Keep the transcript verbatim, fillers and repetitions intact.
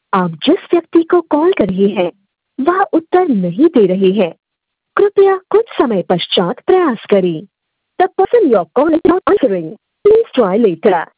आप जिस व्यक्ति को कॉल कर रहे हैं वह उत्तर नहीं दे रहे हैं। कृपया कुछ समय पश्चात प्रयास करें। The person you are calling is not answering. Please try later.